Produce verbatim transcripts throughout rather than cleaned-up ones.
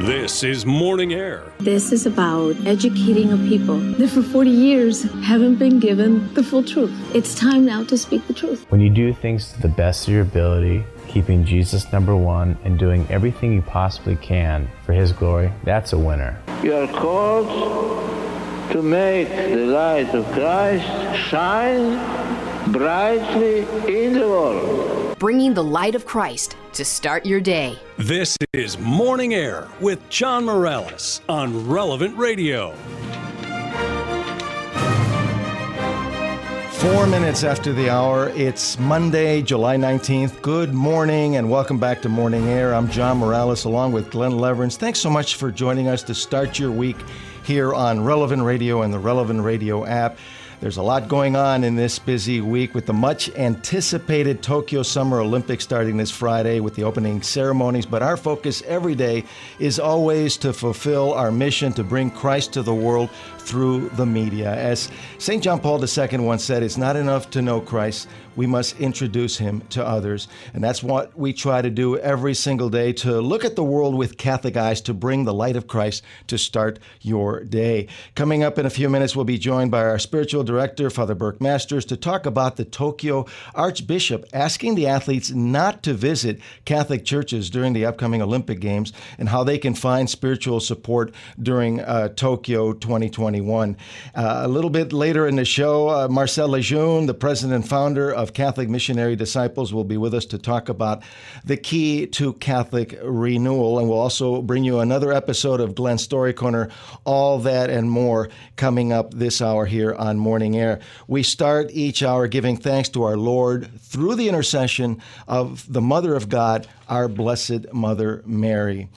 This is Morning Air. This is about educating a people that for forty years haven't been given the full truth. It's time now to speak the truth. When you do things to the best of your ability, keeping Jesus number one and doing everything you possibly can for His glory, that's a winner. You are called to make the light of Christ shine brightly in the world. Bringing the light of Christ to start your day. This is Morning Air with John Morales on Relevant Radio. Four minutes after the hour, it's Monday, July nineteenth. Good morning and welcome back to Morning Air. I'm John Morales along with Glenn Leverance. Thanks so much for joining us to start your week here on Relevant Radio and the Relevant Radio app. There's a lot going on in this busy week with the much anticipated Tokyo Summer Olympics starting this Friday with the opening ceremonies. But our focus every day is always to fulfill our mission to bring Christ to the world through the media. As Saint John Paul the Second once said, it's not enough to know Christ. We must introduce him to others. And that's what we try to do every single day, to look at the world with Catholic eyes, to bring the light of Christ to start your day. Coming up in a few minutes, we'll be joined by our spiritual director, Father Burke Masters, to talk about the Tokyo Archbishop asking the athletes not to visit Catholic churches during the upcoming Olympic Games and how they can find spiritual support during uh, Tokyo twenty twenty-one. Uh, a little bit later in the show, uh, Marcel Lejeune, the president and founder of Catholic Missionary Disciples, will be with us to talk about the key to Catholic renewal. And we'll also bring you another episode of Glenn's Story Corner, all that and more coming up this hour here on Morning Air. We start each hour giving thanks to our Lord through the intercession of the Mother of God, our Blessed Mother Mary.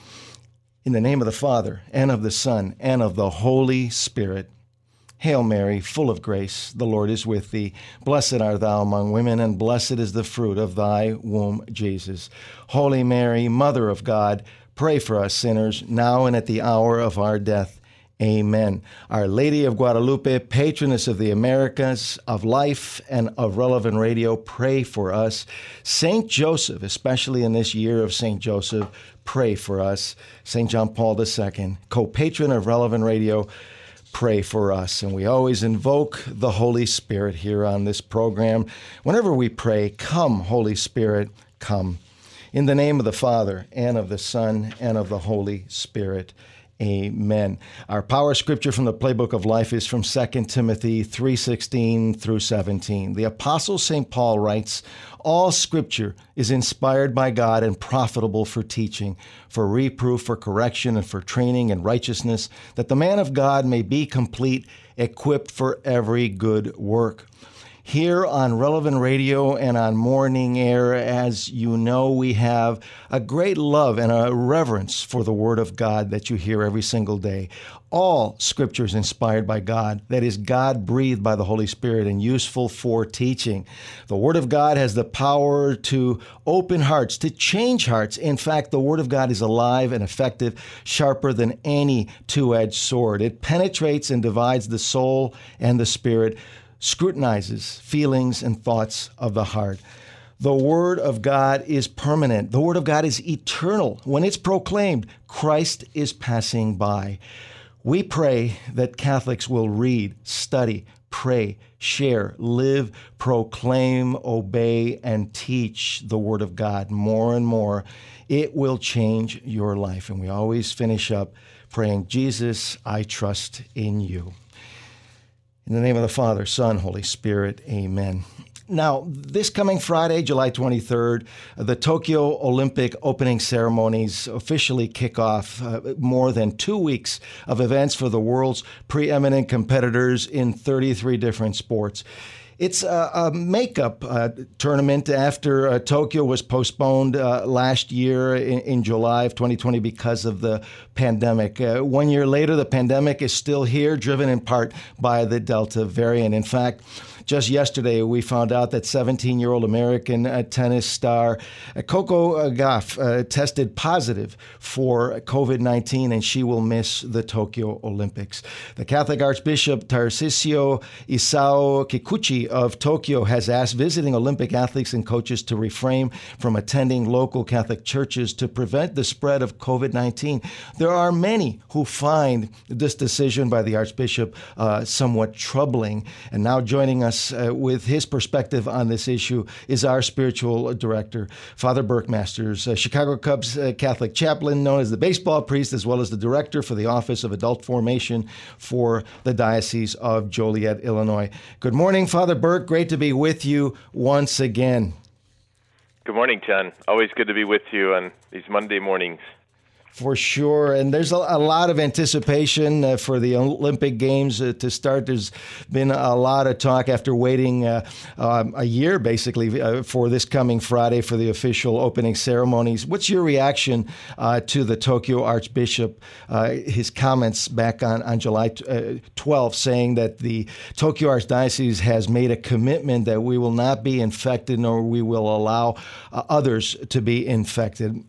In the name of the Father, and of the Son, and of the Holy Spirit. Hail Mary, full of grace, the Lord is with thee. Blessed art thou among women, and blessed is the fruit of thy womb, Jesus. Holy Mary, Mother of God, pray for us sinners, now and at the hour of our death. Amen. Our Lady of Guadalupe, patroness of the Americas, of life, and of Relevant Radio, pray for us. Saint Joseph, especially in this year of Saint Joseph, pray for us. Saint John Paul the Second, co-patron of Relevant Radio, pray for us. And we always invoke the Holy Spirit here on this program. Whenever we pray, come, Holy Spirit, come. In the name of the Father, and of the Son, and of the Holy Spirit. Amen. Our power scripture from the Playbook of Life is from Second Timothy three sixteen through seventeen. The Apostle Saint Paul writes, all scripture is inspired by God and profitable for teaching, for reproof, for correction, and for training in righteousness, that the man of God may be complete, equipped for every good work. Here on Relevant Radio and on Morning Air, as you know, we have a great love and a reverence for the Word of God that you hear every single day. All Scripture is inspired by God, that is, God-breathed by the Holy Spirit and useful for teaching. The Word of God has the power to open hearts, to change hearts. In fact, the Word of God is alive and effective, sharper than any two-edged sword. It penetrates and divides the soul and the spirit, scrutinizes feelings and thoughts of the heart. The Word of God is permanent. The Word of God is eternal. When it's proclaimed, Christ is passing by. We pray that Catholics will read, study, pray, share, live, proclaim, obey, and teach the Word of God more and more. It will change your life. And we always finish up praying, Jesus, I trust in you. In the name of the Father, Son, Holy Spirit, amen. Now, this coming Friday, July twenty-third, the Tokyo Olympic opening ceremonies officially kick off. Uh, more than two weeks of events for the world's preeminent competitors in thirty-three different sports. It's a, a makeup uh, tournament after uh, Tokyo was postponed uh, last year in, in July of twenty twenty because of the pandemic. Uh, one year later, the pandemic is still here, driven in part by the Delta variant. In fact, just yesterday, we found out that seventeen-year-old American uh, tennis star uh, Coco Gauff uh, tested positive for COVID nineteen, and she will miss the Tokyo Olympics. The Catholic Archbishop Tarcisio Isao Kikuchi of Tokyo has asked visiting Olympic athletes and coaches to refrain from attending local Catholic churches to prevent the spread of COVID nineteen. There are many who find this decision by the Archbishop uh, somewhat troubling. And now joining us uh, with his perspective on this issue is our spiritual director, Father Burke Masters, uh, Chicago Cubs uh, Catholic chaplain, known as the baseball priest, as well as the director for the Office of Adult Formation for the Diocese of Joliet, Illinois. Good morning, Father Burke. Great to be with you once again. Good morning, John. Always good to be with you on these Monday mornings. For sure. And there's a, a lot of anticipation uh, for the Olympic Games uh, to start. There's been a lot of talk after waiting uh, um, a year, basically, uh, for this coming Friday for the official opening ceremonies. What's your reaction uh, to the Tokyo Archbishop, uh, his comments back on, on July twelfth, saying that the Tokyo Archdiocese has made a commitment that we will not be infected, nor we will allow uh, others to be infected?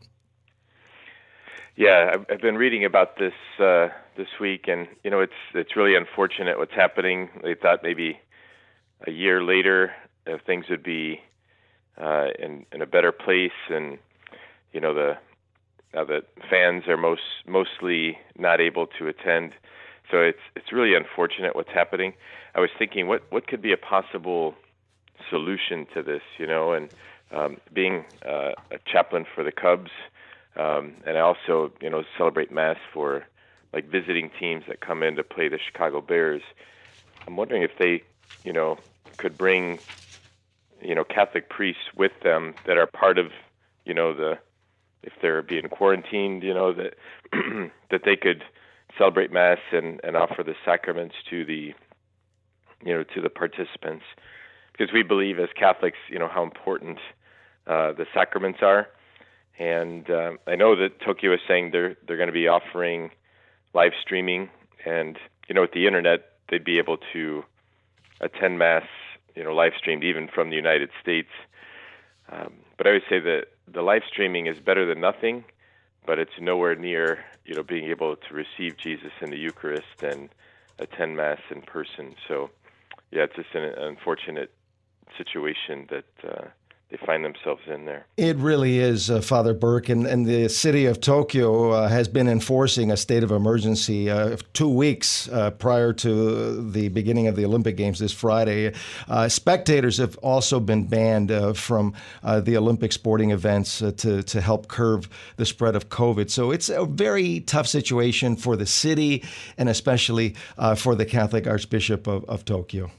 Yeah, I've, I've been reading about this uh, this week, and you know, it's it's really unfortunate what's happening. They thought maybe a year later uh, things would be uh, in in a better place, and you know, the now that fans are most mostly not able to attend, so it's it's really unfortunate what's happening. I was thinking, what what could be a possible solution to this? You know, and um, being uh, a chaplain for the Cubs. Um, and I also, you know, celebrate Mass for like visiting teams that come in to play the Chicago Bears. I'm wondering if they, you know, could bring, you know, Catholic priests with them that are part of, you know, the, if they're being quarantined, you know, that that they could celebrate Mass and, and offer the sacraments to the, you know, to the participants, because we believe as Catholics, you know, how important uh, the sacraments are. And uh, I know that Tokyo is saying they're they're going to be offering live streaming, and you know, with the internet, they'd be able to attend Mass, you know, live streamed even from the United States. Um, but I would say that the live streaming is better than nothing, but it's nowhere near, you know, being able to receive Jesus in the Eucharist and attend Mass in person. So, yeah, it's just an unfortunate situation that. Uh, They find themselves in there. It really is, uh, Father Burke, and, and the city of Tokyo uh, has been enforcing a state of emergency uh, two weeks uh, prior to the beginning of the Olympic Games this Friday. Uh, spectators have also been banned uh, from uh, the Olympic sporting events uh, to, to help curb the spread of COVID. So it's a very tough situation for the city and especially uh, for the Catholic Archbishop of, of Tokyo.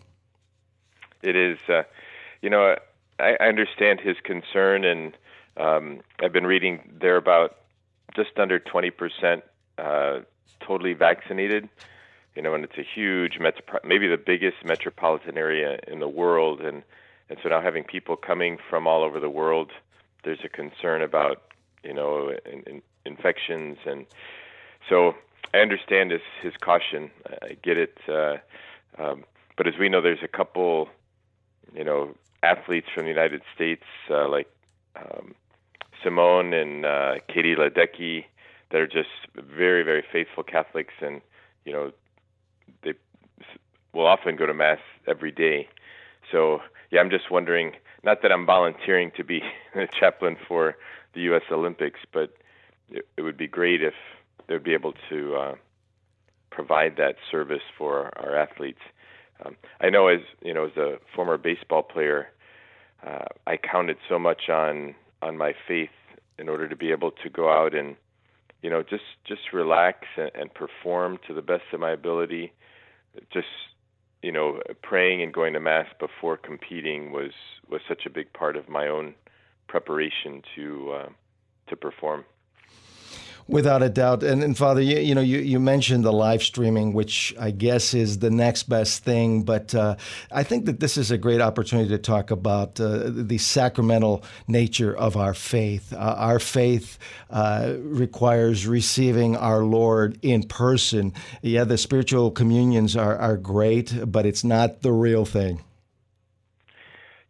It is, uh, you know, I understand his concern, and um, I've been reading there about just under twenty percent uh, totally vaccinated, you know, and it's a huge, metro- maybe the biggest metropolitan area in the world. And, and so now having people coming from all over the world, there's a concern about, you know, in, in infections. And so I understand his, his caution. I get it. Uh, um, but as we know, there's a couple, you know, athletes from the United States, uh, like um, Simone and uh, Katie Ledecky, that are just very, very faithful Catholics, and you know, they will often go to Mass every day. So, yeah, I'm just wondering. Not that I'm volunteering to be a chaplain for the U S Olympics, but it, it would be great if they'd be able to uh, provide that service for our athletes. Um, I know, as you know, as a former baseball player, uh, I counted so much on on my faith in order to be able to go out and, you know, just just relax and, and perform to the best of my ability. Just, you know, praying and going to Mass before competing was was such a big part of my own preparation to uh, to perform. Without a doubt. And, and Father, you, you know, you, you mentioned the live streaming, which I guess is the next best thing. But uh, I think that this is a great opportunity to talk about uh, the sacramental nature of our faith. Uh, our faith uh, requires receiving our Lord in person. Yeah, the spiritual communions are, are great, but it's not the real thing.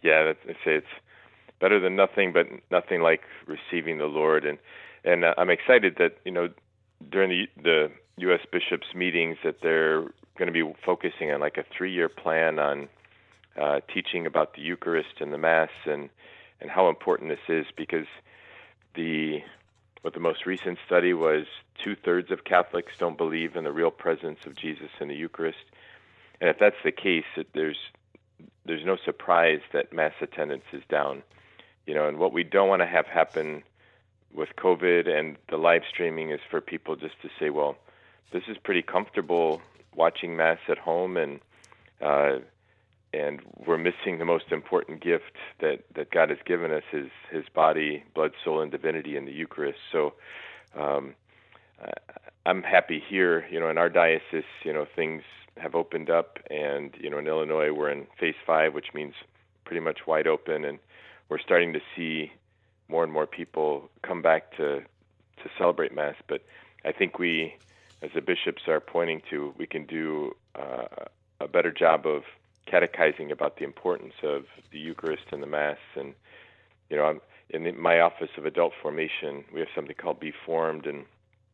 Yeah, that's, I say it's better than nothing, but nothing like receiving the Lord. And and uh, I'm excited that, you know, during the the U S bishops' meetings that they're going to be focusing on like a three-year plan on uh, teaching about the Eucharist and the Mass and and how important this is, because the what the most recent study was, two-thirds of Catholics don't believe in the real presence of Jesus in the Eucharist. And if that's the case, it, there's there's no surprise that Mass attendance is down. You know, and what we don't want to have happen with COVID and the live streaming is for people just to say, well, this is pretty comfortable watching Mass at home, and uh, and we're missing the most important gift that, that God has given us, is His body, blood, soul, and divinity in the Eucharist. So um, I'm happy here, you know, in our diocese, you know, things have opened up, and, you know, in Illinois we're in phase five, which means pretty much wide open, and we're starting to see more and more people come back to to celebrate Mass. But I think we, as the bishops are pointing to, we can do uh, a better job of catechizing about the importance of the Eucharist and the Mass. And, you know, I'm, in the, my Office of Adult Formation, we have something called Be Formed, and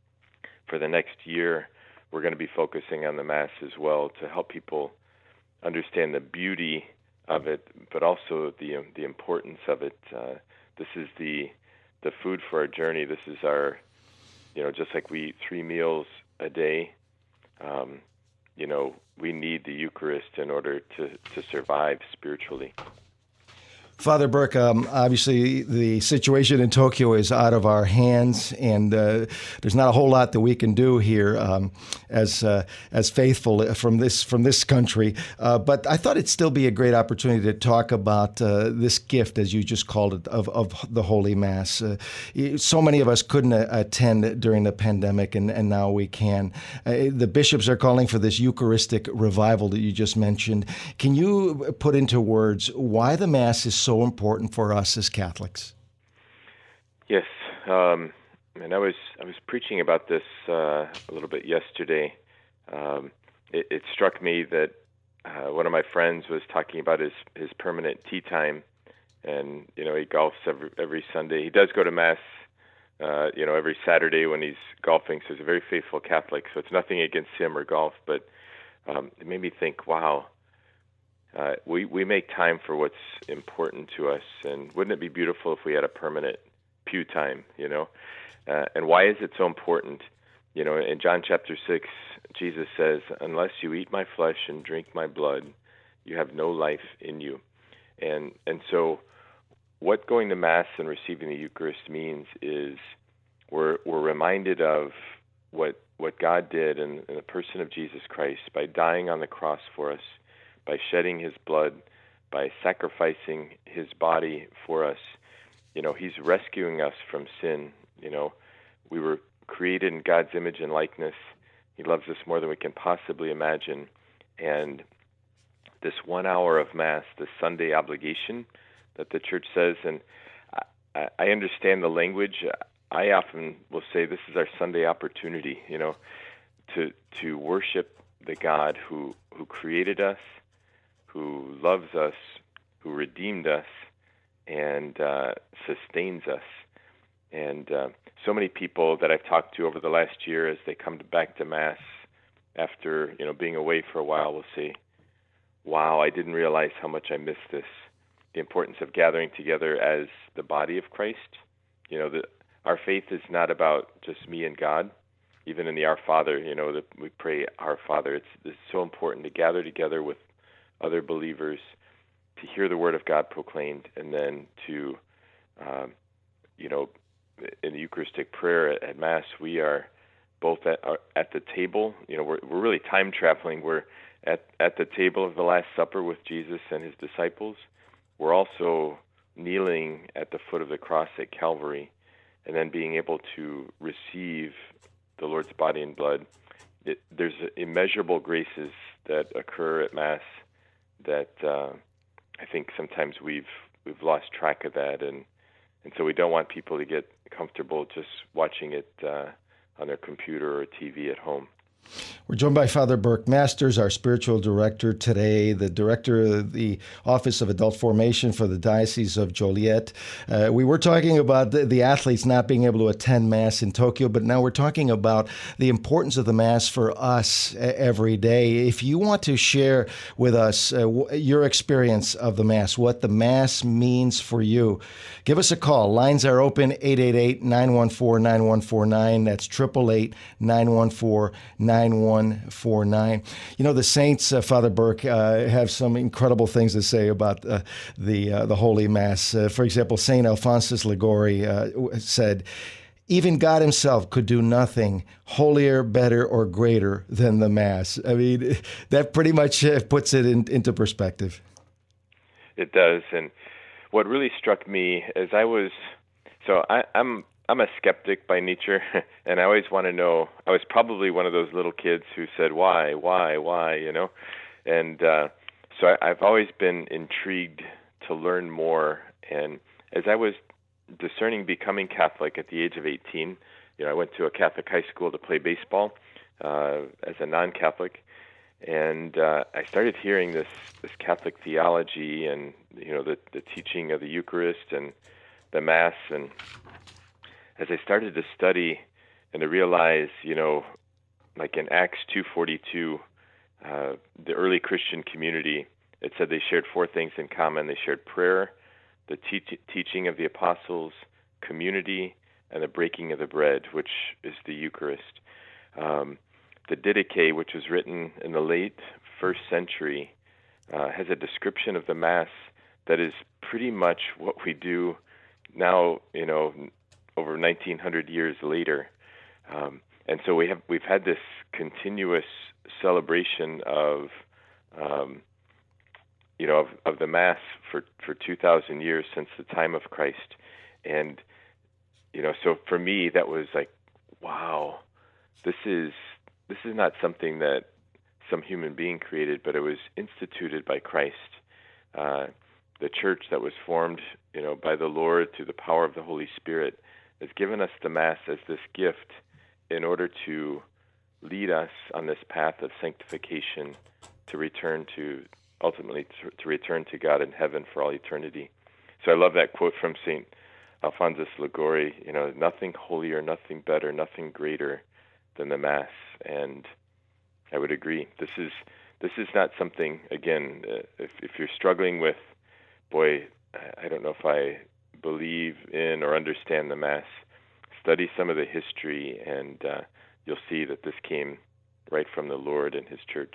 for the next year, we're going to be focusing on the Mass as well to help people understand the beauty of it, but also the um, the importance of it. Uh, this is the the food for our journey. This is our, you know, just like we eat three meals a day, um, you know, we need the Eucharist in order to, to survive spiritually. Father Burke, um, obviously the situation in Tokyo is out of our hands, and uh, there's not a whole lot that we can do here um, as uh, as faithful from this from this country. Uh, but I thought it'd still be a great opportunity to talk about uh, this gift, as you just called it, of, of the Holy Mass. Uh, so many of us couldn't uh, attend during the pandemic, and, and now we can. Uh, the bishops are calling for this Eucharistic revival that you just mentioned. Can you put into words why the Mass is so important for us as Catholics? Yes, um, and I was I was preaching about this uh, a little bit yesterday. Um, it, it struck me that uh, one of my friends was talking about his his permanent tea time, and you know he golfs every every Sunday. He does go to Mass, uh, you know, every Saturday when he's golfing. So he's a very faithful Catholic. So it's nothing against him or golf, but um, it made me think, wow. Uh, we, we make time for what's important to us, and wouldn't it be beautiful if we had a permanent pew time, you know? Uh, and why is it so important? You know, in John chapter six, Jesus says, unless you eat my flesh and drink my blood, you have no life in you. And and so what going to Mass and receiving the Eucharist means is we're we're reminded of what what God did in, in the person of Jesus Christ by dying on the cross for us, by shedding his blood, by sacrificing his body for us. You know, he's rescuing us from sin. You know, we were created in God's image and likeness. He loves us more than we can possibly imagine. And this one hour of Mass, the Sunday obligation that the Church says, and I, I understand the language. I often will say this is our Sunday opportunity, you know, to to worship the God who, who created us, who loves us, who redeemed us, and uh, sustains us. And uh, so many people that I've talked to over the last year, as they come to back to Mass after, you know, being away for a while, will say, wow, I didn't realize how much I missed this. The importance of gathering together as the body of Christ. You know, the, our faith is not about just me and God. Even in the Our Father, you know, that we pray Our Father. It's, it's so important to gather together with other believers, to hear the Word of God proclaimed, and then to, um, you know, in the Eucharistic prayer at, at Mass, we are both at our, at the table. You know, we're we're really time traveling. We're at at the table of the Last Supper with Jesus and his disciples. We're also kneeling at the foot of the cross at Calvary, and then being able to receive the Lord's body and blood. It, there's immeasurable graces that occur at Mass that uh, I think sometimes we've we've lost track of that, and and so we don't want people to get comfortable just watching it uh, on their computer or T V at home. We're joined by Father Burke Masters, our spiritual director today, the director of the Office of Adult Formation for the Diocese of Joliet. Uh, we were talking about the, the athletes not being able to attend Mass in Tokyo, but now we're talking about the importance of the Mass for us every day. If you want to share with us uh, your experience of the Mass, what the Mass means for you, give us a call. Lines are open, eight eight eight, nine one four, nine one four nine. That's eight eight eight, nine one four, nine one four nine. You know, the saints, uh, Father Burke, uh, have some incredible things to say about uh, the uh, the Holy Mass. Uh, for example, Saint Alphonsus Liguori uh, said, even God himself could do nothing holier, better, or greater than the Mass. I mean, that pretty much uh, puts it in, into perspective. It does. And what really struck me as I was, so I, I'm I'm a skeptic by nature, and I always want to know. I was probably one of those little kids who said, why, why, why, you know? And uh, so I, I've always been intrigued to learn more. And as I was discerning becoming Catholic at the age of eighteen, you know, I went to a Catholic high school to play baseball uh, as a non-Catholic. And uh, I started hearing this, this Catholic theology and, you know, the, the teaching of the Eucharist and the Mass. And as I started to study and to realize, you know, like in Acts two forty-two, uh, the early Christian community, it said they shared four things in common. They shared prayer, the te- teaching of the apostles, community, and the breaking of the bread, which is the Eucharist. Um, the Didache, which was written in the late first century, uh, has a description of the Mass that is pretty much what we do now, you know, over nineteen hundred years later. Um, and so we have, we've had this continuous celebration of, um, you know, of, of the Mass for, for two thousand years since the time of Christ. And, you know, so for me, that was like, wow, this is, this is not something that some human being created, but it was instituted by Christ. Uh, the church that was formed, you know, by the Lord through the power of the Holy Spirit has given us the Mass as this gift in order to lead us on this path of sanctification to return to, ultimately to, to return to God in heaven for all eternity. So I love that quote from Saint Alphonsus Liguori, you know, nothing holier, nothing better, nothing greater than the Mass. And I would agree. This is this is not something, again, uh, if, if you're struggling with, boy, I don't know if I believe in or understand the Mass, study some of the history, and uh, you'll see that this came right from the Lord and His church.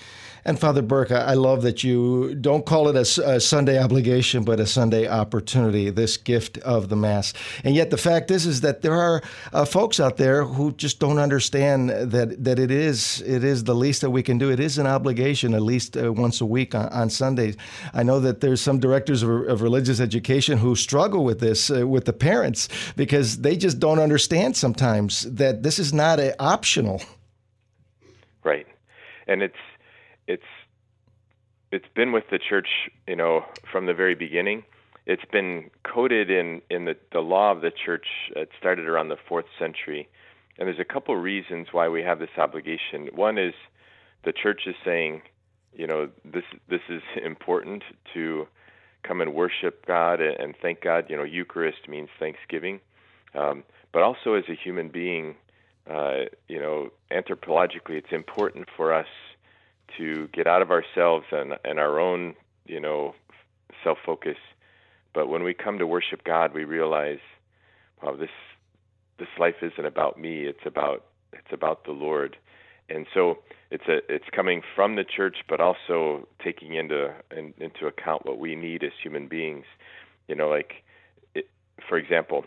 And Father Burke, I love that you don't call it a, a Sunday obligation, but a Sunday opportunity, this gift of the Mass. And yet the fact is, is that there are uh, folks out there who just don't understand that that it is it is the least that we can do. It is an obligation, at least uh, once a week on, on Sundays. I know that there's some directors of, of religious education who struggle with this uh, with the parents because they just don't understand sometimes that this is not a optional. Right, and it's. It's it's been with the church, you know, from the very beginning. It's been coded in, in the, the law of the church. It started around the fourth century. And there's a couple reasons why we have this obligation. One is the church is saying, you know, this this is important to come and worship God and thank God. You know, Eucharist means thanksgiving. Um, but also as a human being, uh, you know, anthropologically, it's important for us to get out of ourselves and, and our own, you know, self-focus. But when we come to worship God, we realize, wow, this this life isn't about me. It's about it's about the Lord. And so it's a it's coming from the church, but also taking into in, into account what we need as human beings. You know, like it, for example,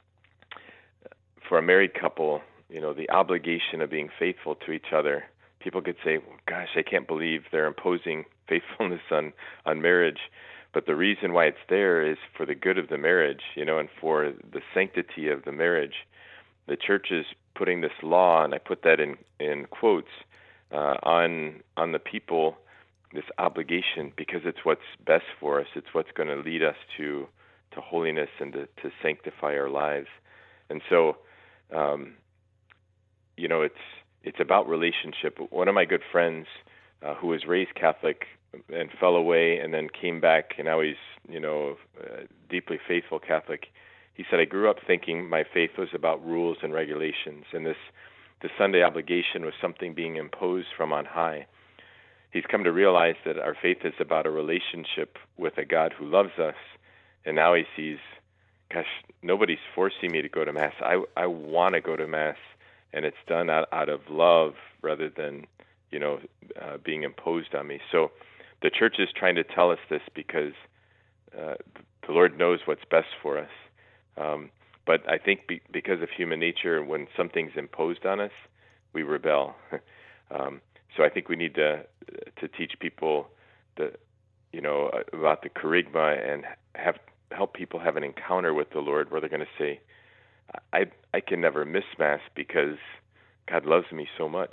for a married couple, you know, the obligation of being faithful to each other. People could say, well, gosh, I can't believe they're imposing faithfulness on, on marriage. But the reason why it's there is for the good of the marriage, you know, and for the sanctity of the marriage. The church is putting this law, and I put that in, in quotes, uh, on on the people, this obligation, because it's what's best for us. It's what's going to lead us to, to holiness and to, to sanctify our lives. And so, um, you know, it's it's about relationship. One of my good friends uh, who was raised Catholic and fell away and then came back, and now he's, you know, uh, deeply faithful Catholic. He said, I grew up thinking my faith was about rules and regulations, and this the Sunday obligation was something being imposed from on high. He's come to realize that our faith is about a relationship with a God who loves us, and now he sees, gosh, nobody's forcing me to go to Mass. I, I want to go to Mass, and it's done out, out of love rather than, you know, uh, being imposed on me. So the Church is trying to tell us this because uh, the Lord knows what's best for us. Um, but I think be, because of human nature, when something's imposed on us, we rebel. um, so I think we need to to teach people the, you know, about the kerygma and have help people have an encounter with the Lord where they're going to say, I I can never miss Mass because God loves me so much.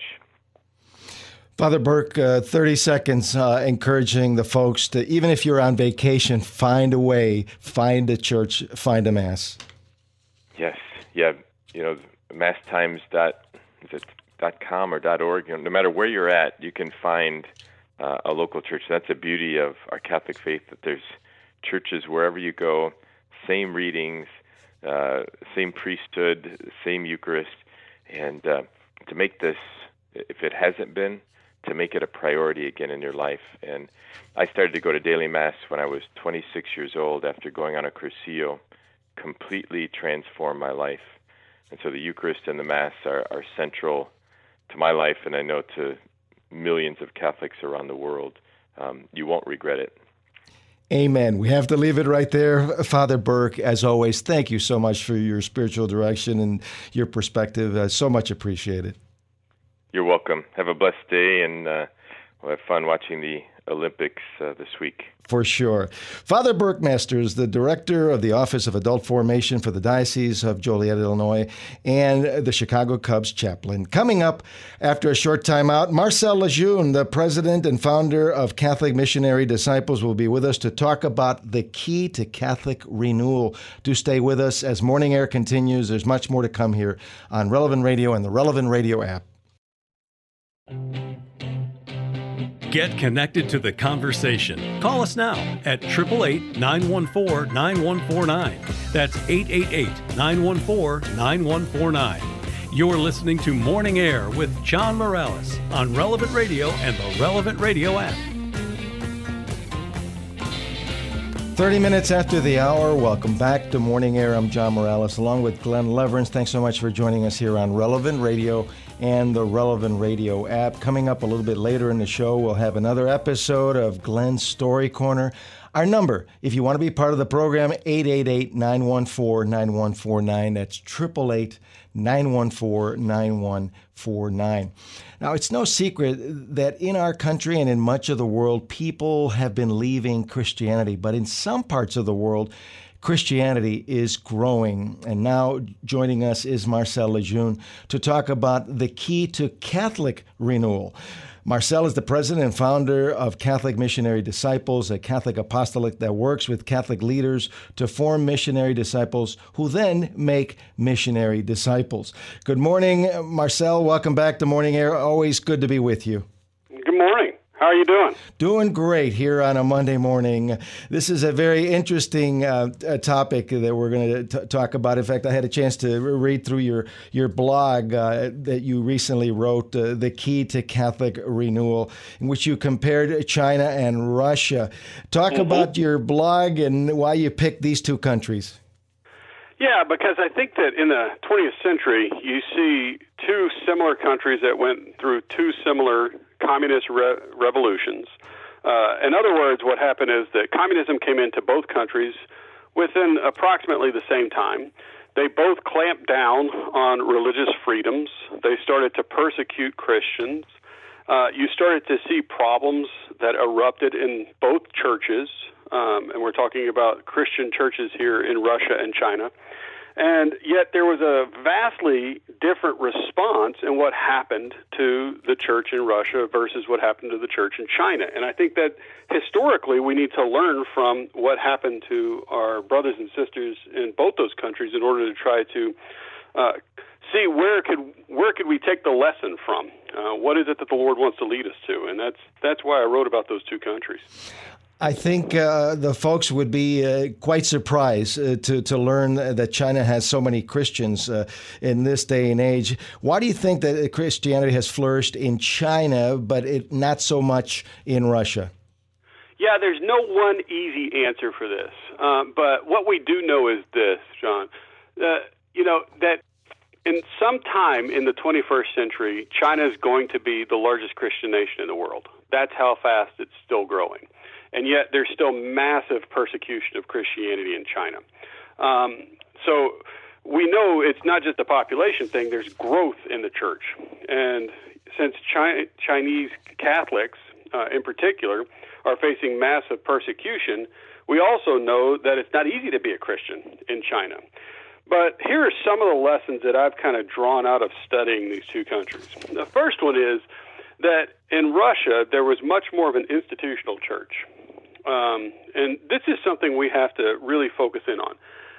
Father Burke, uh, thirty seconds uh, encouraging the folks to, even if you're on vacation, find a way, find a church, find a Mass. Yes, yeah, you know, mass times dot is it dot com or dot org. You know, no matter where you're at, you can find uh, a local church. That's the beauty of our Catholic faith, that there's churches wherever you go, same readings, uh, same priesthood, same Eucharist, and uh, to make this, if it hasn't been, to make it a priority again in your life. And I started to go to daily Mass when I was twenty-six years old after going on a Cursillo, completely transformed my life. And so the Eucharist and the Mass are, are central to my life, and I know to millions of Catholics around the world. Um, you won't regret it. Amen. We have to leave it right there. Father Burke, as always, thank you so much for your spiritual direction and your perspective. Uh, so much appreciated. You're welcome. Have a blessed day, and uh, we'll have fun watching the Olympics uh, this week. For sure. Father Burke Masters, the director of the Office of Adult Formation for the Diocese of Joliet, Illinois, and the Chicago Cubs chaplain. Coming up after a short time out, Marcel Lejeune, the president and founder of Catholic Missionary Disciples, will be with us to talk about the key to Catholic renewal. Do stay with us as Morning Air continues. There's much more to come here on Relevant Radio and the Relevant Radio app. Get connected to the conversation. Call us now at eight eight eight, nine one four, nine one four nine. That's eight eight eight, nine one four, nine one four nine. You're listening to Morning Air with John Morales on Relevant Radio and the Relevant Radio app. thirty minutes after the hour, welcome back to Morning Air. I'm John Morales along with Glenn Leverance. Thanks so much for joining us here on Relevant Radio and the Relevant Radio app. Coming up a little bit later in the show, we'll have another episode of Glenn's Story Corner. Our number, if you want to be part of the program, eight eight eight, nine one four, nine one four nine. That's eight eight eight, nine one four, nine one four nine. Now, it's no secret that in our country and in much of the world, people have been leaving Christianity. But in some parts of the world, Christianity is growing. And now joining us is Marcel Lejeune to talk about the key to Catholic renewal. Marcel is the president and founder of Catholic Missionary Disciples, a Catholic apostolate that works with Catholic leaders to form missionary disciples who then make missionary disciples. Good morning, Marcel. Welcome back to Morning Air. Always good to be with you. Good morning. How are you doing? Doing great here on a Monday morning. This is a very interesting uh, topic that we're going to talk about. In fact, I had a chance to read through your, your blog uh, that you recently wrote, uh, The Key to Catholic Renewal, in which you compared China and Russia. Talk mm-hmm. about your blog and why you picked these two countries. Yeah, because I think that in the twentieth century, you see two similar countries that went through two similar communist re- revolutions. Uh, in other words, what happened is that communism came into both countries within approximately the same time. They both clamped down on religious freedoms. They started to persecute Christians. Uh, you started to see problems that erupted in both churches, um, and we're talking about Christian churches here in Russia and China. And yet there was a vastly different response in what happened to the church in Russia versus what happened to the church in China. And I think that historically we need to learn from what happened to our brothers and sisters in both those countries in order to try to uh, see where could where could we we take the lesson from? Uh, what is it that the Lord wants to lead us to? And that's that's why I wrote about those two countries. I think uh, the folks would be uh, quite surprised uh, to, to learn that China has so many Christians uh, in this day and age. Why do you think that Christianity has flourished in China, but it, not so much in Russia? Yeah, there's no one easy answer for this. Um, but what we do know is this, John, uh, you know, that in some time in the twenty-first century, China is going to be the largest Christian nation in the world. That's how fast it's still growing. And yet there's still massive persecution of Christianity in China. Um, so we know it's not just a population thing, there's growth in the church. And since Chi- Chinese Catholics, uh, in particular, are facing massive persecution, we also know that it's not easy to be a Christian in China. But here are some of the lessons that I've kind of drawn out of studying these two countries. The first one is that in Russia, there was much more of an institutional church. Um, and this is something we have to really focus in on.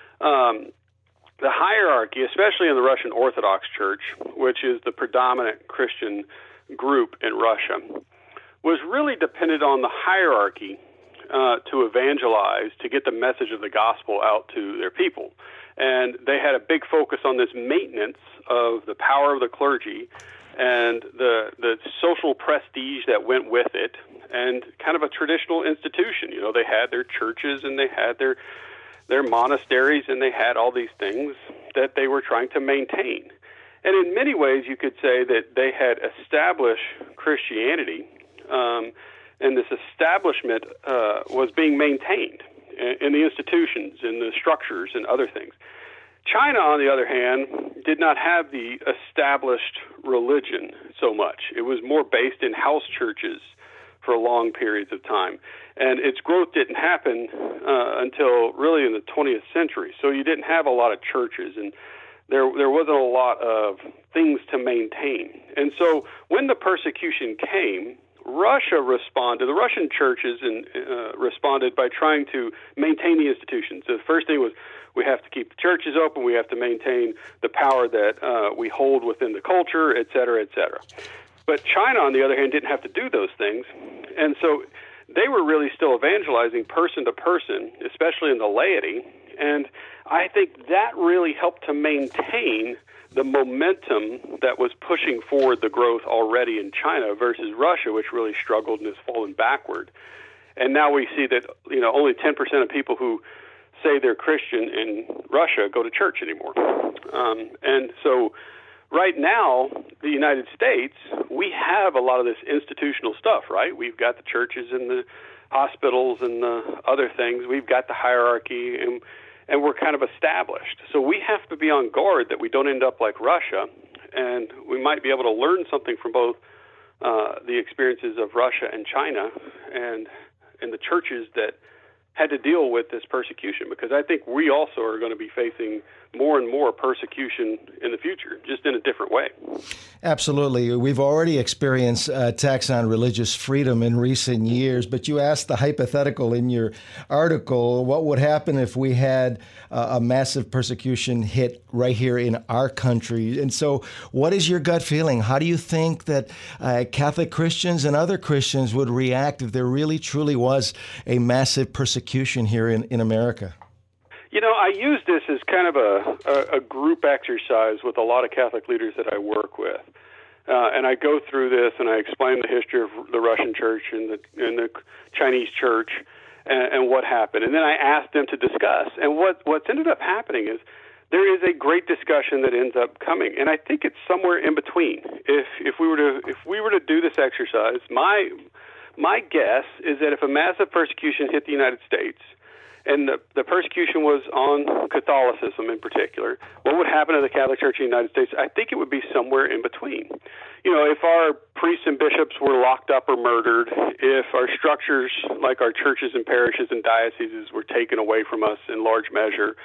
Um, the hierarchy, especially in the Russian Orthodox Church, which is the predominant Christian group in Russia, was really dependent on the hierarchy uh, to evangelize, to get the message of the gospel out to their people. And they had a big focus on this maintenance of the power of the clergy and the the social prestige that went with it, and kind of a traditional institution. You know, they had their churches and they had their their monasteries and they had all these things that they were trying to maintain. And in many ways, you could say that they had established Christianity, um, and this establishment uh, was being maintained in, in the institutions, in the structures, and other things. China, on the other hand, did not have the established religion so much. It was more based in house churches for long periods of time. And its growth didn't happen uh, until really in the twentieth century. So you didn't have a lot of churches, and there there wasn't a lot of things to maintain. And so when the persecution came, Russia responded, the Russian churches and, uh, responded by trying to maintain the institutions. The first thing was, we have to keep the churches open, we have to maintain the power that uh, we hold within the culture, et cetera, et cetera. But China, on the other hand, didn't have to do those things. And so they were really still evangelizing person to person, especially in the laity. And I think that really helped to maintain the momentum that was pushing forward the growth already in China versus Russia, which really struggled and has fallen backward. And now we see that, you know, only ten percent of people who say they're Christian in Russia go to church anymore. Um, and so right now, the United States, we have a lot of this institutional stuff, right? We've got the churches and the hospitals and the other things. We've got the hierarchy, and and we're kind of established. So we have to be on guard that we don't end up like Russia, and we might be able to learn something from both uh, the experiences of Russia and China and and the churches that had to deal with this persecution, because I think we also are going to be facing more and more persecution in the future, just in a different way. Absolutely. We've already experienced uh, attacks on religious freedom in recent years, but you asked the hypothetical in your article, what would happen if we had uh, a massive persecution hit right here in our country? And so what is your gut feeling? How do you think that uh, Catholic Christians and other Christians would react if there really, truly was a massive persecution here in, in America? You know, I use this as kind of a, a, a group exercise with a lot of Catholic leaders that I work with. Uh, and I go through this and I explain the history of the Russian church and the, and the Chinese church and, and what happened. And then I ask them to discuss. And what, what's ended up happening is there is a great discussion that ends up coming. And I think it's somewhere in between. If if we were to if we were to do this exercise, my my guess is that if a massive persecution hit the United States, and the, the persecution was on Catholicism in particular, what would happen to the Catholic Church in the United States? I think it would be somewhere in between. You know, if our priests and bishops were locked up or murdered, if our structures like our churches and parishes and dioceses were taken away from us in large measure,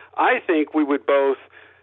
I think we would both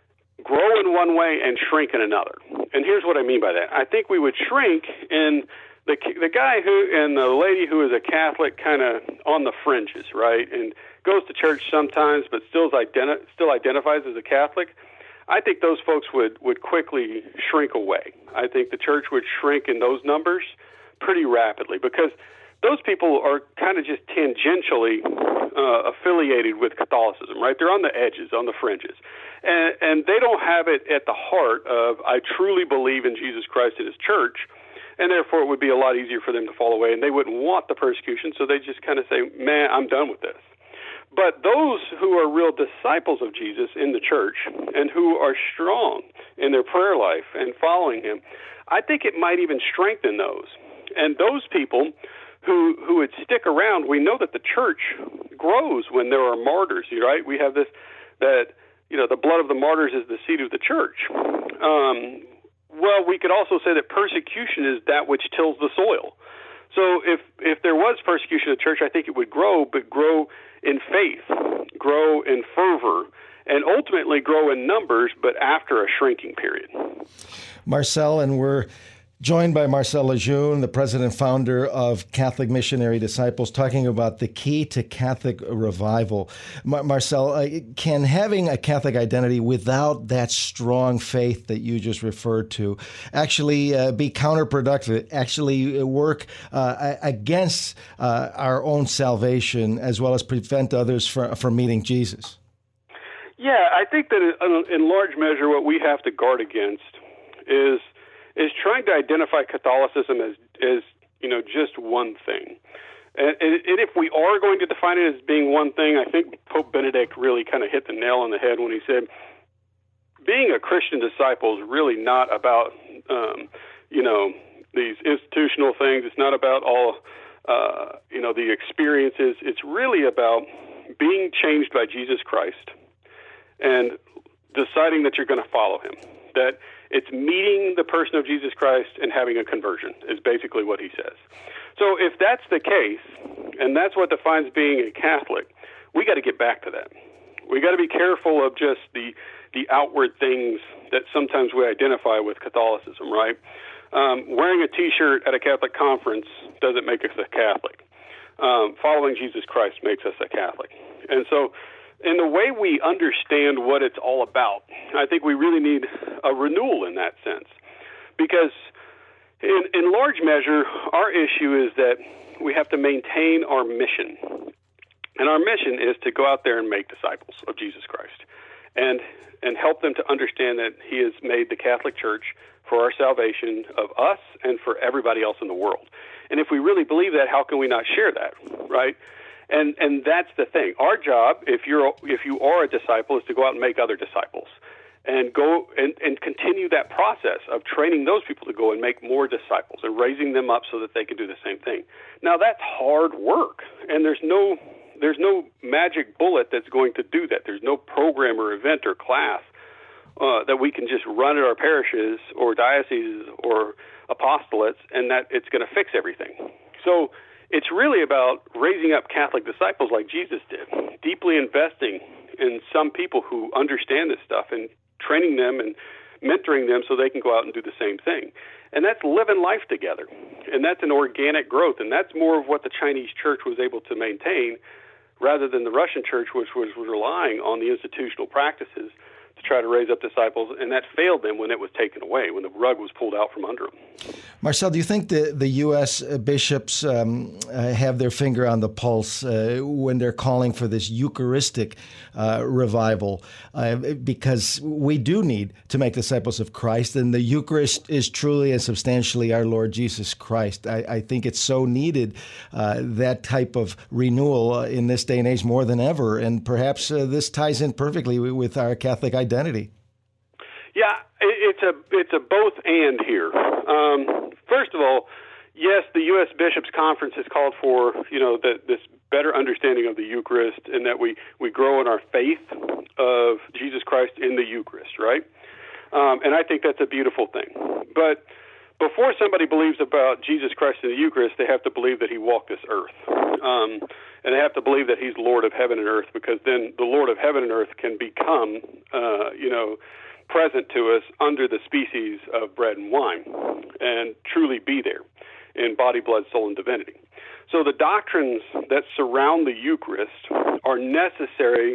grow in one way and shrink in another. And here's what I mean by that. I think we would shrink in The the guy who and the lady who is a Catholic, kind of on the fringes, right, and goes to church sometimes, but still identi- still identifies as a Catholic. I think those folks would, would quickly shrink away. I think the church would shrink in those numbers pretty rapidly because those people are kind of just tangentially uh, affiliated with Catholicism, right? They're on the edges, on the fringes. And, and they don't have it at the heart of, I truly believe in Jesus Christ and his church, and therefore it would be a lot easier for them to fall away, and they wouldn't want the persecution, so they just kind of say, man, I'm done with this. But those who are real disciples of Jesus in the church and who are strong in their prayer life and following him, I think it might even strengthen those. And those people who who would stick around, we know that the church grows when there are martyrs, right? We have this, that, you know, the blood of the martyrs is the seed of the church. Um, well, we could also say that persecution is that which tills the soil. So if if there was persecution in the church, I think it would grow, but grow in faith, grow in fervor, and ultimately grow in numbers, but after a shrinking period. Marcel, and we're joined by Marcel Lejeune, the president and founder of Catholic Missionary Disciples, talking about the key to Catholic revival. Mar- Marcel, uh, can having a Catholic identity without that strong faith that you just referred to actually uh, be counterproductive, actually work uh, against uh, our own salvation as well as prevent others from, from meeting Jesus? Yeah, I think that in large measure what we have to guard against is is trying to identify Catholicism as, as you know, just one thing. And, and, and if we are going to define it as being one thing, I think Pope Benedict really kind of hit the nail on the head when he said, being a Christian disciple is really not about, um, you know, these institutional things. It's not about all, uh, you know, the experiences. It's really about being changed by Jesus Christ and deciding that you're going to follow him, that it's meeting the person of Jesus Christ and having a conversion is basically what he says. So if that's the case, and that's what defines being a Catholic, we got to get back to that. We got to be careful of just the the outward things that sometimes we identify with Catholicism, right? Um, wearing a T-shirt at a Catholic conference doesn't make us a Catholic. Um, following Jesus Christ makes us a Catholic. And so in the way we understand what it's all about, I think we really need a renewal in that sense. Because in, in large measure, our issue is that we have to maintain our mission. And our mission is to go out there and make disciples of Jesus Christ and and help them to understand that he has made the Catholic Church for our salvation of us and for everybody else in the world. And if we really believe that, how can we not share that, right? And and that's the thing. Our job, if you're if you are a disciple, is to go out and make other disciples, and go and, and continue that process of training those people to go and make more disciples and raising them up so that they can do the same thing. Now that's hard work, and there's no there's no magic bullet that's going to do that. There's no program or event or class uh, that we can just run at our parishes or dioceses or apostolates, and that it's going to fix everything. So it's really about raising up Catholic disciples like Jesus did, deeply investing in some people who understand this stuff and training them and mentoring them so they can go out and do the same thing. And that's living life together. And that's an organic growth. And that's more of what the Chinese church was able to maintain rather than the Russian church, which was relying on the institutional practices to try to raise up disciples, and that failed them when it was taken away, when the rug was pulled out from under them. Marcel, do you think the, the U S bishops um, uh, have their finger on the pulse uh, when they're calling for this Eucharistic uh, revival? Uh, because we do need to make disciples of Christ, and the Eucharist is truly and substantially our Lord Jesus Christ. I, I think it's so needed, uh, that type of renewal uh, in this day and age more than ever, and perhaps uh, this ties in perfectly with our Catholic identity. Yeah, it's a it's a both and here. Um, first of all, yes, the U S Bishops' Conference has called for, you know, the, this better understanding of the Eucharist, and that we, we grow in our faith of Jesus Christ in the Eucharist, right? Um, and I think that's a beautiful thing. But before somebody believes about Jesus Christ in the Eucharist, they have to believe that he walked this earth. Um, and they have to believe that he's Lord of heaven and earth, because then the Lord of heaven and earth can become, uh, you know, present to us under the species of bread and wine and truly be there in body, blood, soul, and divinity. So the doctrines that surround the Eucharist are necessary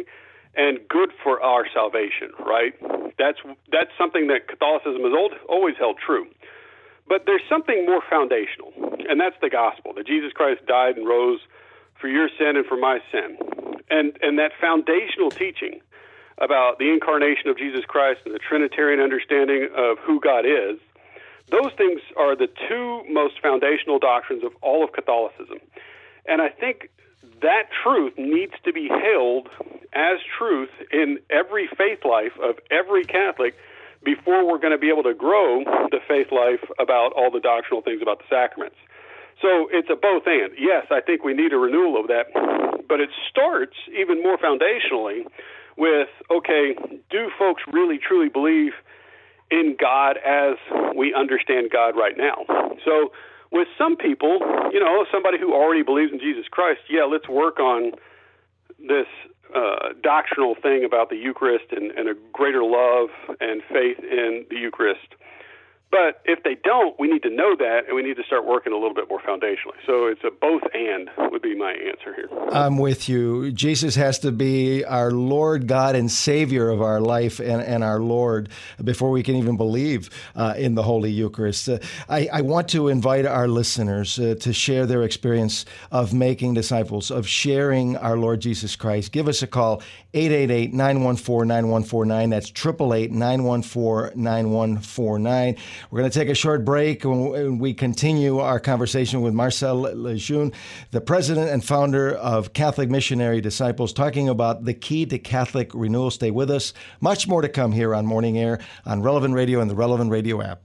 and good for our salvation, right? That's that's something that Catholicism has old, always held true. But there's something more foundational, and that's the gospel, that Jesus Christ died and rose for your sin and for my sin. And and that foundational teaching about the incarnation of Jesus Christ and the Trinitarian understanding of who God is, those things are the two most foundational doctrines of all of Catholicism. And I think that truth needs to be hailed as truth in every faith life of every Catholic before we're going to be able to grow the faith life about all the doctrinal things about the sacraments. So it's a both and. Yes, I think we need a renewal of that, but it starts even more foundationally with, okay, do folks really truly believe in God as we understand God right now? So with some people, you know, somebody who already believes in Jesus Christ, yeah, let's work on this uh, doctrinal thing about the Eucharist and, and a greater love and faith in the Eucharist. But if they don't, we need to know that, and we need to start working a little bit more foundationally. So it's a both and would be my answer here. I'm with you. Jesus has to be our Lord, God, and Savior of our life and, and our Lord before we can even believe uh, in the Holy Eucharist. Uh, I, I want to invite our listeners uh, to share their experience of making disciples, of sharing our Lord Jesus Christ. Give us a call, eight eight eight, nine one four, nine one four nine. That's eight eight eight, nine one four, nine one four nine. We're going to take a short break when we continue our conversation with Marcel Lejeune, the president and founder of Catholic Missionary Disciples, talking about the key to Catholic renewal. Stay with us. Much more to come here on Morning Air, on Relevant Radio and the Relevant Radio app.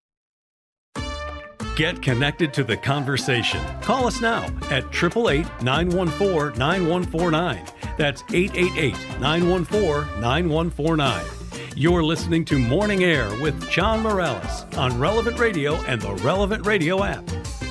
Get connected to the conversation. Call us now at eight eight eight, nine one four, nine one four nine. That's eight eight eight, nine one four, nine one four nine. You're listening to Morning Air with John Morales on Relevant Radio and the Relevant Radio app.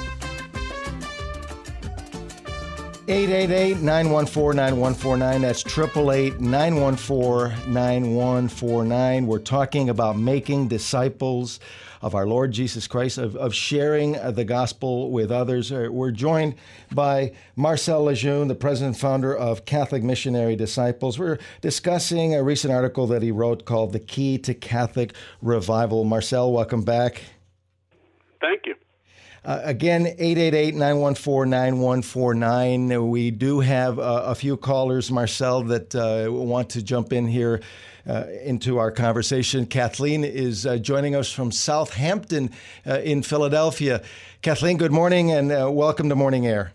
eight eight eight, nine one four, nine one four nine. That's eight eight eight, nine one four, nine one four nine. We're talking about making disciples of our Lord Jesus Christ, of, of sharing the gospel with others. We're joined by Marcel Lejeune, the president and founder of Catholic Missionary Disciples. We're discussing a recent article that he wrote called The Key to Catholic Revival. Marcel, welcome back. Thank you. Uh, again, eight eight eight, nine one four, nine one four nine. We do have uh, a few callers, Marcel, that uh, want to jump in here uh, into our conversation. Kathleen is uh, joining us from Southampton uh, in Philadelphia. Kathleen, good morning and uh, welcome to Morning Air.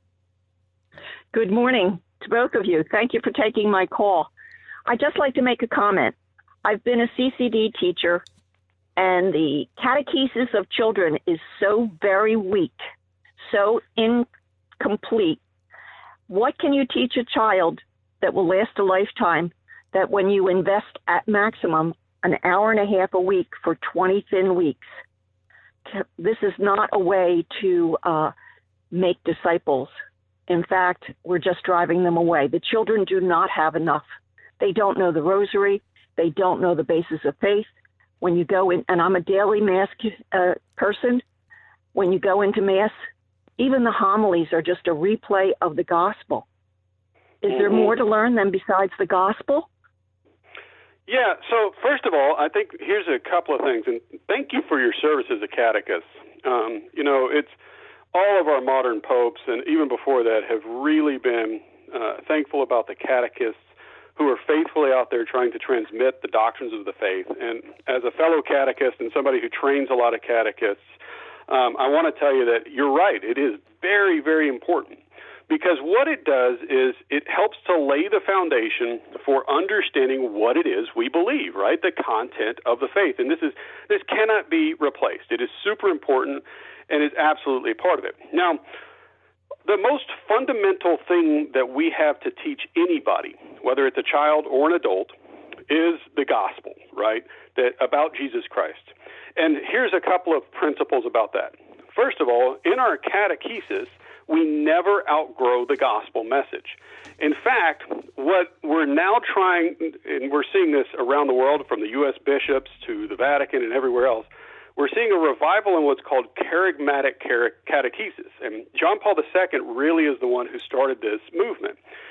Good morning to both of you. Thank you for taking my call. I'd just like to make a comment. I've been a C C D teacher, and the catechesis of children is so very weak, so incomplete. What can you teach a child that will last a lifetime, that when you invest at maximum an hour and a half a week for twenty thin weeks? This is not a way to uh, make disciples. In fact, we're just driving them away. The children do not have enough. They don't know the rosary. They don't know the basis of faith. When you go in, and I'm a daily Mass uh, person, when you go into Mass, even the homilies are just a replay of the gospel. Is there more to learn than besides the gospel? Yeah, so first of all, I think here's a couple of things, and thank you for your service as a catechist. Um, you know, it's all of our modern popes, and even before that, have really been uh, thankful about the catechists who are faithfully out there trying to transmit the doctrines of the faith. And as a fellow catechist and somebody who trains a lot of catechists, um, I want to tell you that you're right. It is very, very important, because what it does is it helps to lay the foundation for understanding what it is we believe, right? The content of the faith. And this is this cannot be replaced. It is super important and is absolutely a part of it. Now, the most fundamental thing that we have to teach anybody, whether it's a child or an adult, is the gospel, right? That about Jesus Christ. And here's a couple of principles about that. First of all, in our catechesis, we never outgrow the gospel message. In fact, what we're now trying, and we're seeing this around the world from the U S bishops to the Vatican and everywhere else, we're seeing a revival in what's called charismatic catechesis. And John Paul the Second really is the one who started this movement.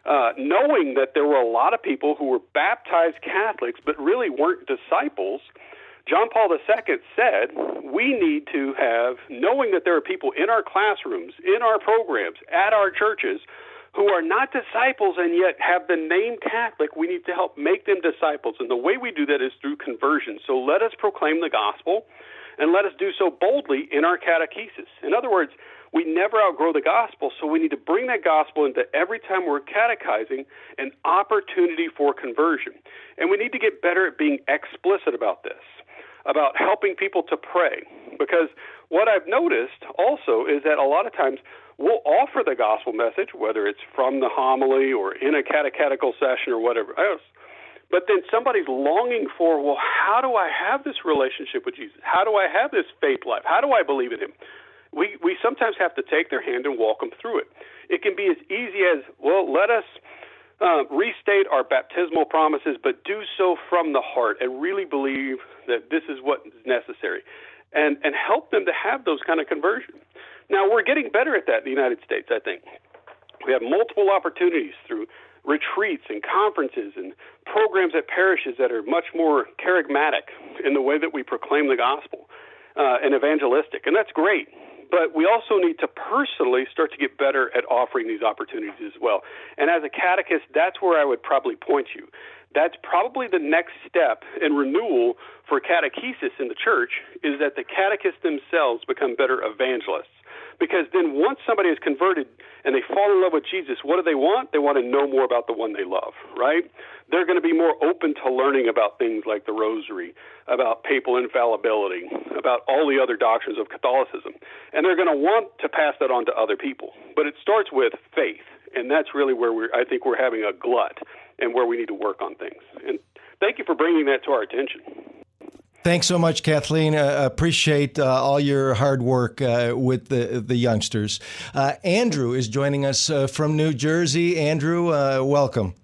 uh, knowing that there were a lot of people who were baptized Catholics but really weren't disciples, John Paul the Second said, we need to have, knowing that there are people in our classrooms, in our programs, at our churches, who are not disciples and yet have the name Catholic, we need to help make them disciples. And the way we do that is through conversion. So let us proclaim the gospel, and let us do so boldly in our catechesis. In other words, we never outgrow the gospel, so we need to bring that gospel into every time we're catechizing an opportunity for conversion. And we need to get better at being explicit about this, about helping people to pray. Because what I've noticed also is that a lot of times we'll offer the gospel message, whether it's from the homily or in a catechetical session or whatever else, but then somebody's longing for, well, how do I have this relationship with Jesus? How do I have this faith life? How do I believe in him? We we sometimes have to take their hand and walk them through it. It can be as easy as, well, let us uh, restate our baptismal promises, but do so from the heart and really believe that this is what is necessary, and, and help them to have those kind of conversions. Now, we're getting better at that in the United States, I think. We have multiple opportunities through retreats and conferences and programs at parishes that are much more charismatic in the way that we proclaim the gospel uh, and evangelistic, and that's great. But we also need to personally start to get better at offering these opportunities as well. And as a catechist, that's where I would probably point you. That's probably the next step in renewal for catechesis in the church, is that the catechists themselves become better evangelists. Because then once somebody is converted and they fall in love with Jesus, what do they want? They want to know more about the one they love, right? They're going to be more open to learning about things like the rosary, about papal infallibility, about all the other doctrines of Catholicism. And they're going to want to pass that on to other people. But it starts with faith, and that's really where we're, I think we're having a glut and where we need to work on things. And thank you for bringing that to our attention. Thanks so much, Kathleen. Uh, appreciate uh, all your hard work uh, with the the youngsters. Uh, Andrew is joining us uh, from New Jersey. Andrew, uh, welcome.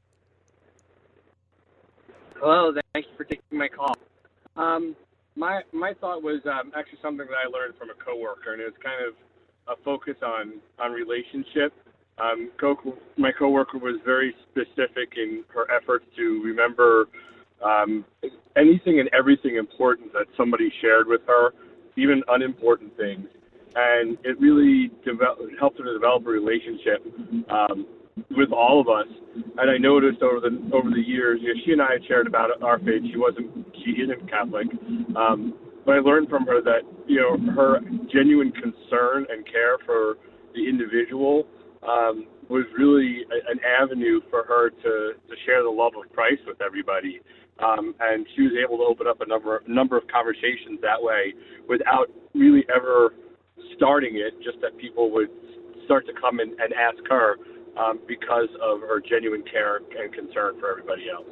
Hello, thank you for taking my call. Um, my my thought was um, actually something that I learned from a coworker, and it was kind of a focus on on relationship. Um, co- my coworker was very specific in her efforts to remember Um, anything and everything important that somebody shared with her, even unimportant things. And it really develop, helped her to develop a relationship um, with all of us. And I noticed over the over the years, you know, she and I had shared about our faith. She wasn't, she isn't Catholic. Um, but I learned from her that, you know, her genuine concern and care for the individual um, was really a, an avenue for her to, to share the love of Christ with everybody. Um, and she was able to open up a number number of conversations that way without really ever starting it, just that people would start to come in and ask her um, because of her genuine care and concern for everybody else.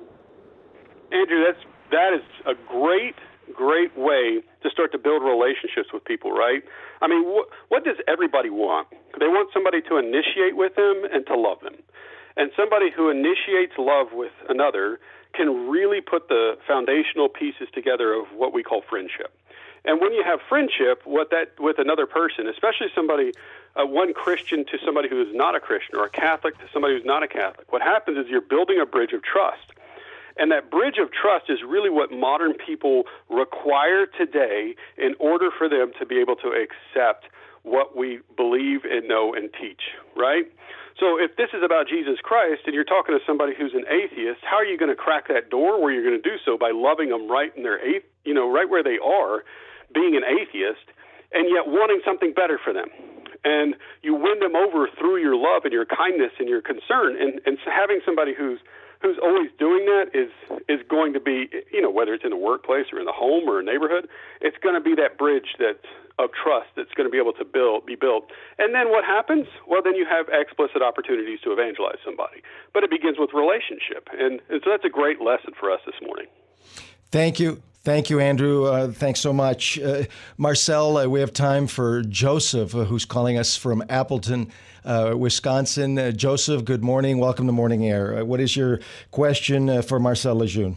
Andrew, that's that is a great, great way to start to build relationships with people, right? I mean, wh- what does everybody want? They want somebody to initiate with them and to love them. And somebody who initiates love with another can really put the foundational pieces together of what we call friendship. And when you have friendship what that with another person, especially somebody, uh, one Christian to somebody who is not a Christian, or a Catholic to somebody who's not a Catholic, what happens is you're building a bridge of trust. And that bridge of trust is really what modern people require today in order for them to be able to accept what we believe and know and teach, right? So if this is about Jesus Christ and you're talking to somebody who's an atheist, how are you going to crack that door? Where you're going to do so by loving them right in their, you know, right where they are, being an atheist, and yet wanting something better for them. And you win them over through your love and your kindness and your concern. And, and having somebody who's who's always doing that is is going to be, you know, whether it's in the workplace or in the home or a neighborhood, it's going to be that bridge that of trust that's going to be able to build, be built. And then what happens? Well, then you have explicit opportunities to evangelize somebody. But it begins with relationship. And, and so that's a great lesson for us this morning. Thank you. Thank you, Andrew. Uh, thanks so much. Uh, Marcel, uh, we have time for Joseph, uh, who's calling us from Appleton, uh, Wisconsin. Uh, Joseph, good morning. Welcome to Morning Air. Uh, what is your question uh, for Marcel Lejeune?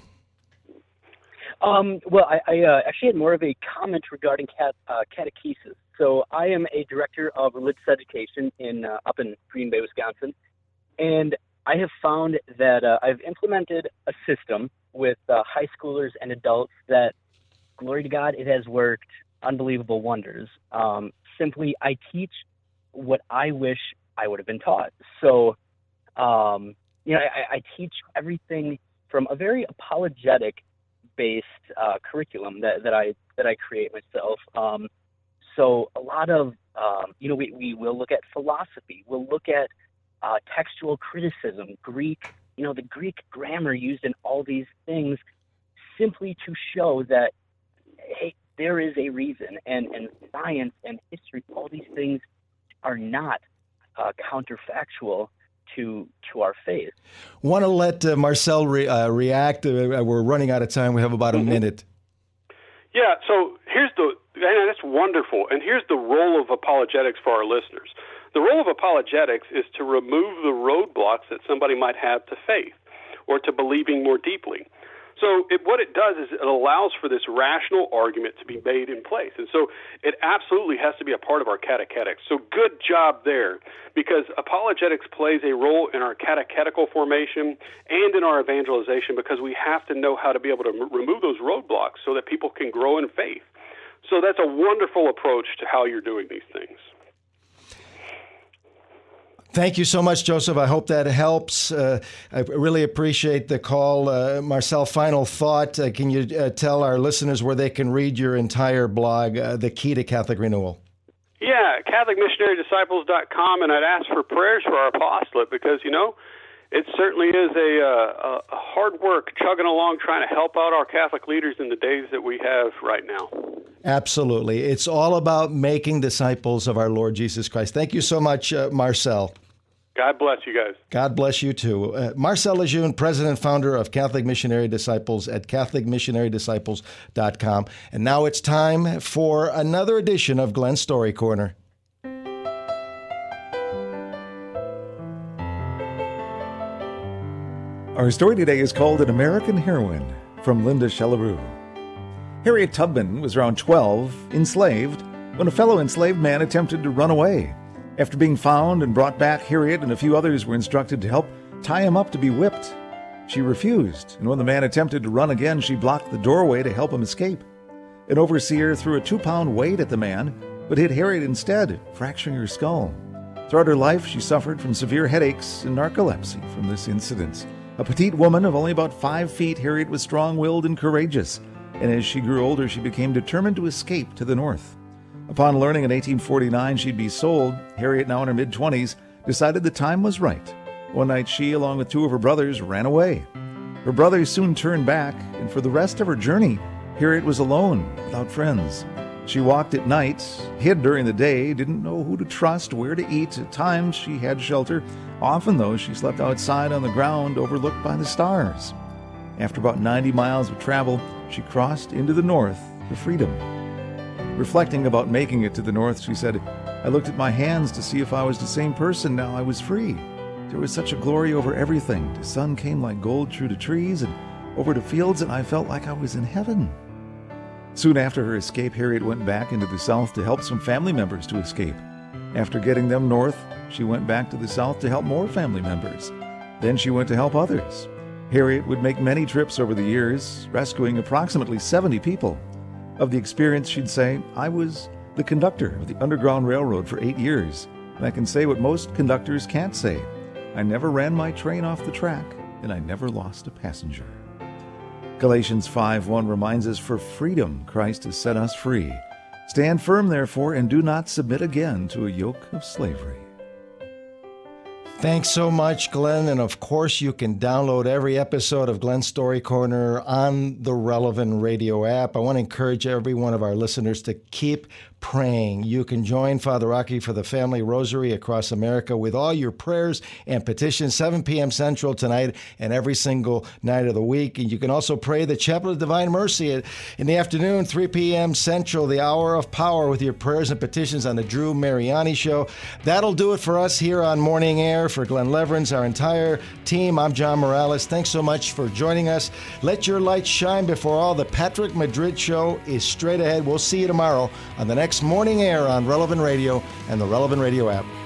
Um, well, I, I uh, actually had more of a comment regarding cat, uh, catechesis. So I am a director of religious education in uh, up in Green Bay, Wisconsin, And I have found that uh, I've implemented a system with uh, high schoolers and adults that, glory to God, it has worked unbelievable wonders. Um, simply, I teach what I wish I would have been taught. So, um, you know, I, I teach everything from a very apologetic-based uh, curriculum that, that I that I create myself. Um, so a lot of, um, you know, we, we will look at philosophy. We'll look at uh, textual criticism, Greek, you know, the Greek grammar used in all these things simply to show that, hey, there is a reason. And, and science and history, all these things are not uh, counterfactual to to our faith. Want to let uh, Marcel re- uh, react? Uh, we're running out of time. We have about a mm-hmm. minute. Yeah, so here's the, and that's wonderful, and here's the role of apologetics for our listeners. The role of apologetics is to remove the roadblocks that somebody might have to faith or to believing more deeply. So it, what it does is it allows for this rational argument to be made in place. And so it absolutely has to be a part of our catechetics. So good job there, because apologetics plays a role in our catechetical formation and in our evangelization, because we have to know how to be able to m- remove those roadblocks so that people can grow in faith. So that's a wonderful approach to how you're doing these things. Thank you so much, Joseph. I hope that helps. Uh, I really appreciate the call. Uh, Marcel, final thought. Uh, can you uh, tell our listeners where they can read your entire blog, uh, The Key to Catholic Renewal? Yeah, Catholic Missionary Disciples dot com, and I'd ask for prayers for our apostolate because, you know, it certainly is a, uh, a hard work chugging along trying to help out our Catholic leaders in the days that we have right now. Absolutely. It's all about making disciples of our Lord Jesus Christ. Thank you so much, uh, Marcel. God bless you guys. God bless you too. Uh, Marcel Lejeune, president and founder of Catholic Missionary Disciples at Catholic Missionary Disciples dot com. And now it's time for another edition of Glenn's Story Corner. Our story today is called An American Heroine from Linda Shelleroo. Harriet Tubman was around twelve, enslaved, when a fellow enslaved man attempted to run away. After being found and brought back, Harriet and a few others were instructed to help tie him up to be whipped. She refused, and when the man attempted to run again, she blocked the doorway to help him escape. An overseer threw a two-pound weight at the man, but hit Harriet instead, fracturing her skull. Throughout her life, she suffered from severe headaches and narcolepsy from this incident. A petite woman of only about five feet, Harriet was strong-willed and courageous, and as she grew older, she became determined to escape to the north. Upon learning in eighteen forty-nine she'd be sold, Harriet, now in her mid-twenties, decided the time was right. One night she, along with two of her brothers, ran away. Her brothers soon turned back, and for the rest of her journey, Harriet was alone, without friends. She walked at night, hid during the day, didn't know who to trust, where to eat. At times she had shelter. Often, though, she slept outside on the ground, overlooked by the stars. After about ninety miles of travel, she crossed into the north for freedom. Reflecting about making it to the north, she said, "I looked at my hands to see if I was the same person now I was free. There was such a glory over everything. The sun came like gold through the trees and over the fields, and I felt like I was in heaven." Soon after her escape, Harriet went back into the south to help some family members to escape. After getting them north, she went back to the south to help more family members. Then she went to help others. Harriet would make many trips over the years, rescuing approximately seventy people. Of the experience, she'd say, "I was the conductor of the Underground Railroad for eight years, and I can say what most conductors can't say. I never ran my train off the track, and I never lost a passenger." Galatians five one reminds us, "For freedom Christ has set us free. Stand firm, therefore, and do not submit again to a yoke of slavery." Thanks so much, Glenn. And of course, you can download every episode of Glenn's Story Corner on the Relevant Radio app. I want to encourage every one of our listeners to keep praying. You can join Father Rocky for the Family Rosary across America with all your prayers and petitions, seven p.m. Central tonight and every single night of the week. And you can also pray the Chaplet of Divine Mercy in the afternoon, three p.m. Central, the Hour of Power, with your prayers and petitions on the Drew Mariani Show. That'll do it for us here on Morning Air. For Glenn Leverins, our entire team, I'm John Morales. Thanks so much for joining us. Let your light shine before all. The Patrick Madrid Show is straight ahead. We'll see you tomorrow on the next Morning Air on Relevant Radio and the Relevant Radio app.